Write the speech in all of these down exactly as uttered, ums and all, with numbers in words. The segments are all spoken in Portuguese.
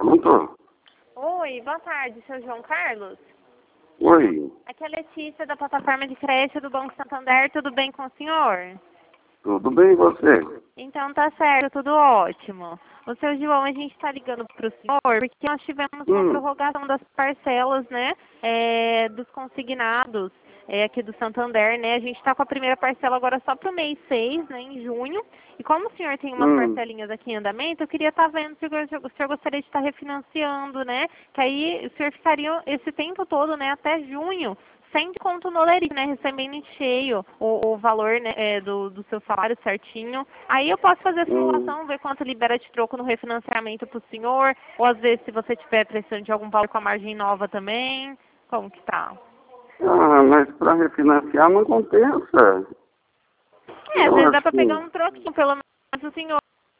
Pronto? Oi, boa tarde, seu João Carlos? Oi, Aqui é a Letícia, da plataforma de crédito do Banco Santander, tudo bem com o senhor? tudo bem e você? Então tá certo, tudo ótimo. O seu João, a gente está ligando para o senhor porque nós tivemos uma Hum, prorrogação das parcelas, né, é, dos consignados é, aqui do Santander, né? A gente está com a primeira parcela agora só para o mês seis, né, em junho. E como o senhor tem umas hum. parcelinhas aqui em andamento, eu queria estar vendo se o senhor, o senhor gostaria de estar refinanciando, né? Que aí o senhor ficaria esse tempo todo, né, até junho, sem desconto no Lerite, né, recebendo em cheio o, o valor, né, é, do, do seu salário certinho. Aí eu posso fazer a Hum. simulação, ver quanto libera de troco no refinanciamento para o senhor, ou às vezes se você tiver precisando de algum valor com a margem nova também, como que tá? Ah, mas para refinanciar não compensa. É, às Eu vezes dá acho para que. pegar um troquinho, pelo menos o senhor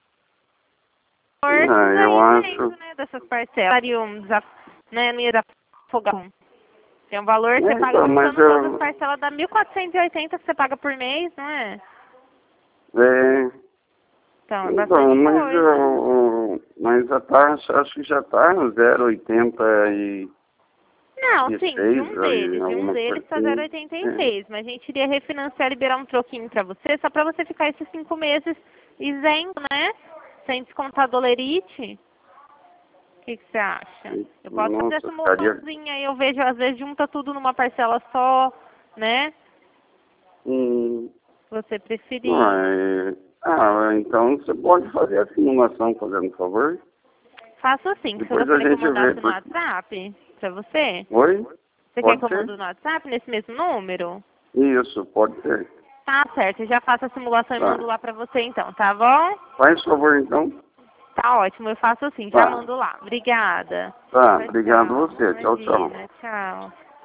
Ah, não eu é isento, acho. né, dessas parcelas. Daria um desaf... né, não ia desafogar. Tem um valor, você É, paga então, mas juntando todas as eu. parcelas, dá mil quatrocentos e oitenta que você paga por mês, não é? É, Então, é então, bastante mas coisa. eu. Mas a taxa acho que já está no zero vírgula oitenta e Não, e sim, de seis um aí, deles, de um alguma deles coisa está assim. zero vírgula oitenta e É. seis, mas a gente iria refinanciar, liberar um troquinho para você, só para você ficar esses cinco meses isento, né? Sem descontar dolerite. O que, que você acha? Eu posso fazer Nossa, essa ficaria. simulaçãozinha aí, eu vejo, às vezes junta tudo numa parcela só, né? Hum, Se você preferir. Ué, ah, então você pode fazer a simulação, fazendo um favor? Faço assim, você Depois a gostaria que eu gente vê. mandasse no Porque... WhatsApp para você? Oi? Você quer Pode que eu mande ser? no WhatsApp nesse mesmo número? Isso, pode ser. Tá certo, eu já faço a simulação e mando Tá. lá pra você então, tá bom? Faz favor então. Tá ótimo, eu faço assim, já Tá. mando lá. Obrigada. Tá, Tchau, obrigado a tchau. você. Tchau, tchau. Imagina, tchau.